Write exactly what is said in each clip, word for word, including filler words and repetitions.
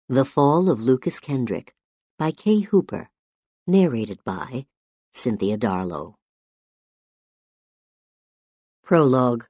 The Fall of Lucas Kendrick by Kay Hooper. Narrated by Cynthia Darlow. Prologue.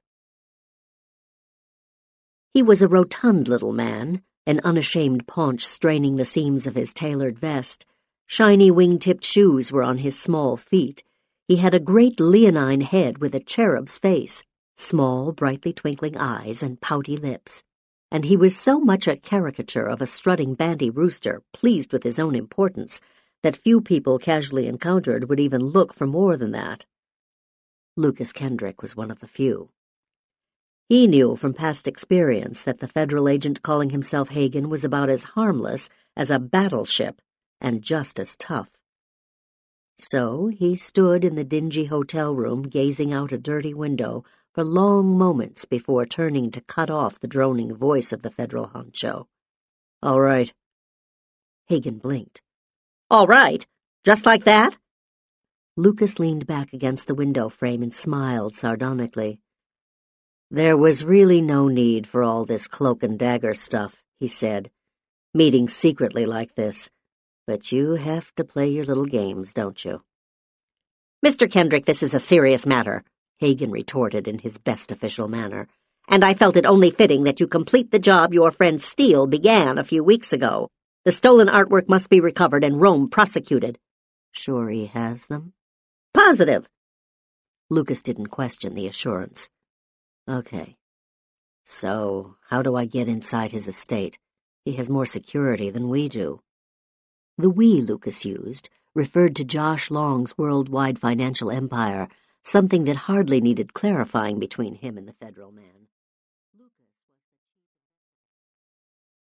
He was a rotund little man, an unashamed paunch straining the seams of his tailored vest. Shiny wing-tipped shoes were on his small feet. He had a great leonine head with a cherub's face, small, brightly twinkling eyes, and pouty lips. And he was so much a caricature of a strutting banty rooster, pleased with his own importance, that few people casually encountered would even look for more than that. Lucas Kendrick was one of the few. He knew from past experience that the federal agent calling himself Hagen was about as harmless as a battleship and just as tough. So he stood in the dingy hotel room gazing out a dirty window for long moments before turning to cut off the droning voice of the federal honcho. "All right." Hagen blinked. "All right? Just like that?" Lucas leaned back against the window frame and smiled sardonically. "There was really no need for all this cloak and dagger stuff," he said. "Meeting secretly like this. But you have to play your little games, don't you?" "Mister Kendrick, this is a serious matter," Hagen retorted in his best official manner, "and I felt it only fitting that you complete the job your friend Steele began a few weeks ago. The stolen artwork must be recovered and Rome prosecuted." "Sure he has them?" "Positive." Lucas didn't question the assurance. "Okay. So, how do I get inside his estate? He has more security than we do." The "we" Lucas used referred to Josh Long's worldwide financial empire, something that hardly needed clarifying between him and the federal man.